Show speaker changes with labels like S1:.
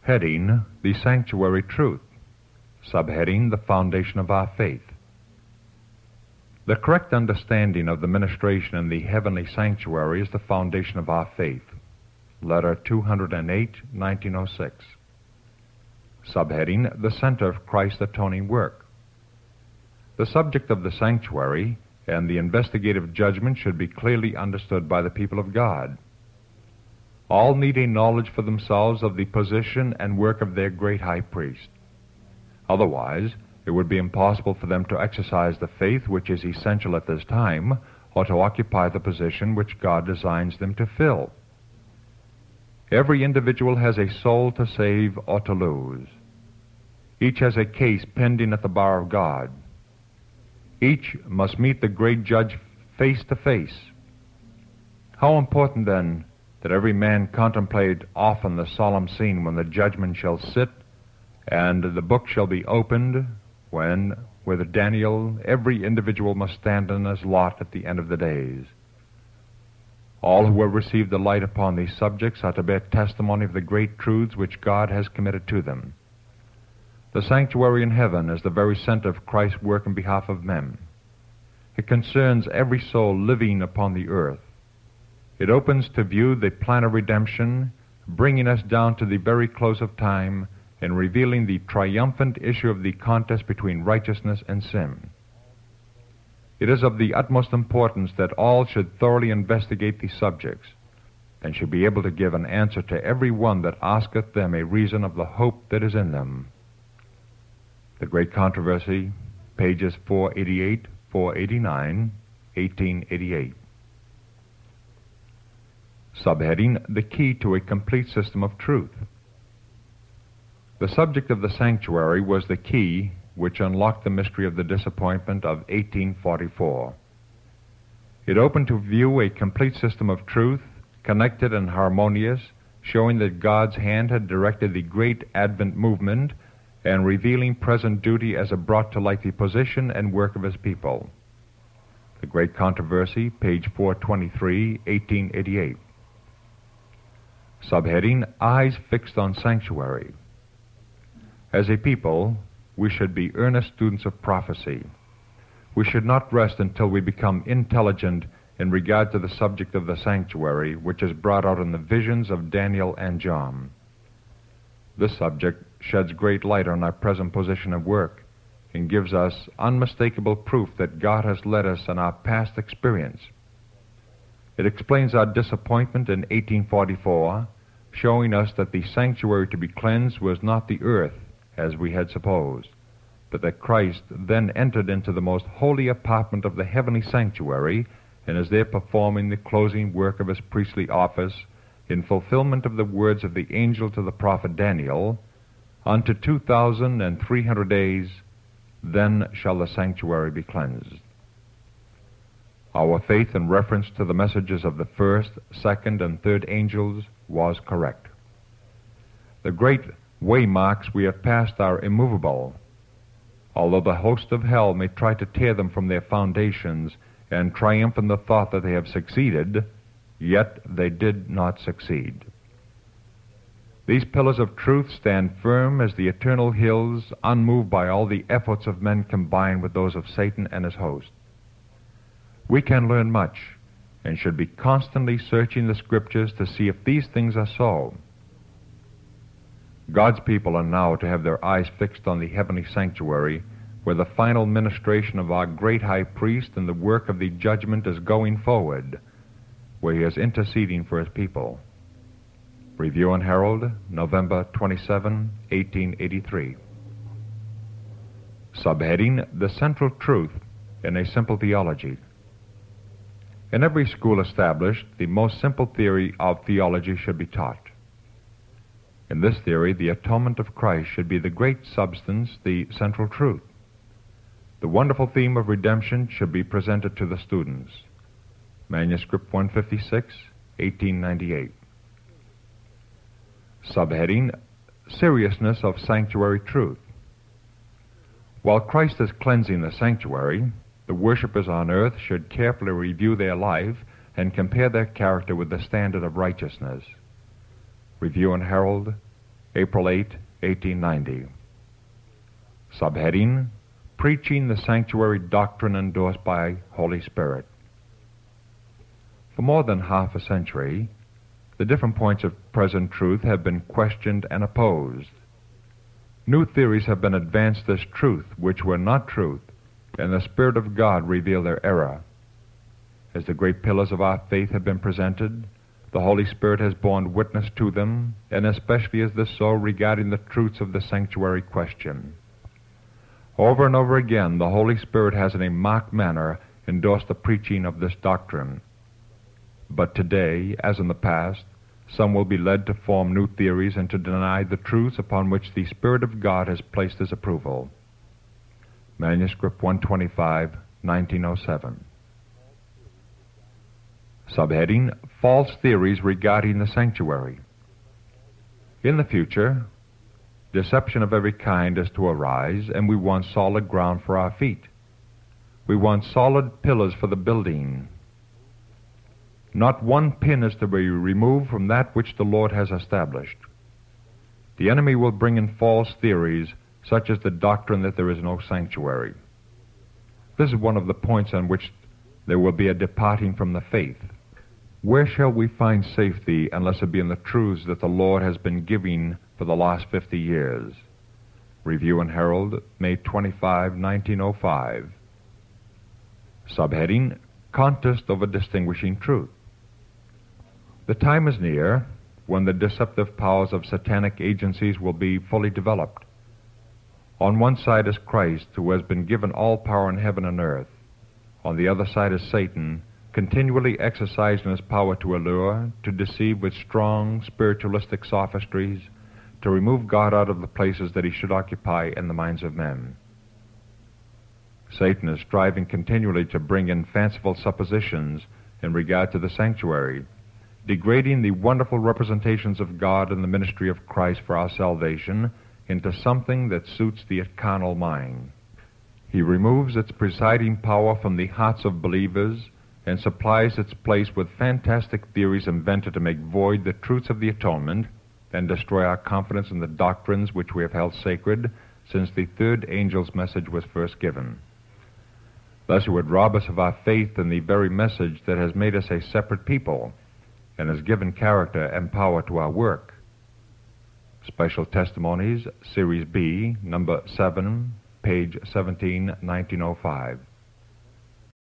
S1: Heading: The Sanctuary Truth. Subheading: The Foundation of Our Faith. The correct understanding of the ministration in the heavenly sanctuary is the foundation of our faith. Letter 208, 1906. Subheading: The Center of Christ's Atoning Work. The subject of the sanctuary and the investigative judgment should be clearly understood by the people of God. All need a knowledge for themselves of the position and work of their great high priest. Otherwise, it would be impossible for them to exercise the faith which is essential at this time, or to occupy the position which God designs them to fill. Every individual has a soul to save or to lose. Each has a case pending at the bar of God. Each must meet the great judge face to face. How important, then, that every man contemplate often the solemn scene when the judgment shall sit and the book shall be opened, when, with Daniel, every individual must stand in his lot at the end of the days. All who have received the light upon these subjects are to bear testimony of the great truths which God has committed to them. The sanctuary in heaven is the very center of Christ's work in behalf of men. It concerns every soul living upon the earth. It opens to view the plan of redemption, bringing us down to the very close of time and revealing the triumphant issue of the contest between righteousness and sin. It is of the utmost importance that all should thoroughly investigate these subjects, and should be able to give an answer to every one that asketh them a reason of the hope that is in them. The Great Controversy, pages 488, 489, 1888. Subheading: The Key to a Complete System of Truth. The subject of the sanctuary was the key which unlocked the mystery of the disappointment of 1844. It opened to view a complete system of truth, connected and harmonious, showing that God's hand had directed the great Advent movement and revealing present duty as it brought to light the position and work of his people. The Great Controversy, page 423, 1888. Subheading: Eyes Fixed on Sanctuary. As a people, we should be earnest students of prophecy. We should not rest until we become intelligent in regard to the subject of the sanctuary, which is brought out in the visions of Daniel and John. This subject sheds great light on our present position of work and gives us unmistakable proof that God has led us in our past experience. It explains our disappointment in 1844, showing us that the sanctuary to be cleansed was not the earth, as we had supposed, but that Christ then entered into the most holy apartment of the heavenly sanctuary and is there performing the closing work of his priestly office in fulfillment of the words of the angel to the prophet Daniel, "Unto 2,300 days, then shall the sanctuary be cleansed." Our faith in reference to the messages of the first, second, and third angels was correct. The great waymarks we have passed are immovable. Although the host of hell may try to tear them from their foundations and triumph in the thought that they have succeeded, yet they did not succeed. These pillars of truth stand firm as the eternal hills, unmoved by all the efforts of men combined with those of Satan and his host. We can learn much, and should be constantly searching the Scriptures to see if these things are so. God's people are now to have their eyes fixed on the heavenly sanctuary, where the final ministration of our great high priest and the work of the judgment is going forward, where he is interceding for his people. Review and Herald, November 27, 1883. Subheading: The Central Truth in a Simple Theology. In every school established, the most simple theory of theology should be taught. In this theory, the atonement of Christ should be the great substance, the central truth. The wonderful theme of redemption should be presented to the students. Manuscript 156, 1898. Subheading: Seriousness of Sanctuary Truth. While Christ is cleansing the sanctuary, the worshipers on earth should carefully review their life and compare their character with the standard of righteousness. Review and Herald, April 8, 1890. Subheading: Preaching the Sanctuary Doctrine Endorsed by Holy Spirit. For more than half a century, the different points of present truth have been questioned and opposed. New theories have been advanced as truth, which were not truth, and the Spirit of God revealed their error. As the great pillars of our faith have been presented, the Holy Spirit has borne witness to them, and especially is this so regarding the truths of the sanctuary question. Over and over again, the Holy Spirit has in a marked manner endorsed the preaching of this doctrine. But today, as in the past, some will be led to form new theories and to deny the truths upon which the Spirit of God has placed His approval. Manuscript 125, 1907. Subheading: False Theories Regarding the Sanctuary. In the future, deception of every kind is to arise, and we want solid ground for our feet. We want solid pillars for the building. Not one pin is to be removed from that which the Lord has established. The enemy will bring in false theories, such as the doctrine that there is no sanctuary. This is one of the points on which there will be a departing from the faith. Where shall we find safety unless it be in the truths that the Lord has been giving for the last 50 years? Review and Herald, May 25, 1905. Subheading: Contest over Distinguishing Truth. The time is near when the deceptive powers of satanic agencies will be fully developed. On one side is Christ, who has been given all power in heaven and earth. On the other side is Satan, continually exercising his power to allure, to deceive with strong spiritualistic sophistries, to remove God out of the places that He should occupy in the minds of men. Satan is striving continually to bring in fanciful suppositions in regard to the sanctuary, degrading the wonderful representations of God and the ministry of Christ for our salvation into something that suits the carnal mind. He removes its presiding power from the hearts of believers and supplies its place with fantastic theories invented to make void the truths of the atonement and destroy our confidence in the doctrines which we have held sacred since the third angel's message was first given. Thus he would rob us of our faith in the very message that has made us a separate people and has given character and power to our work. Special Testimonies, Series B, number 7, page 17, 1905.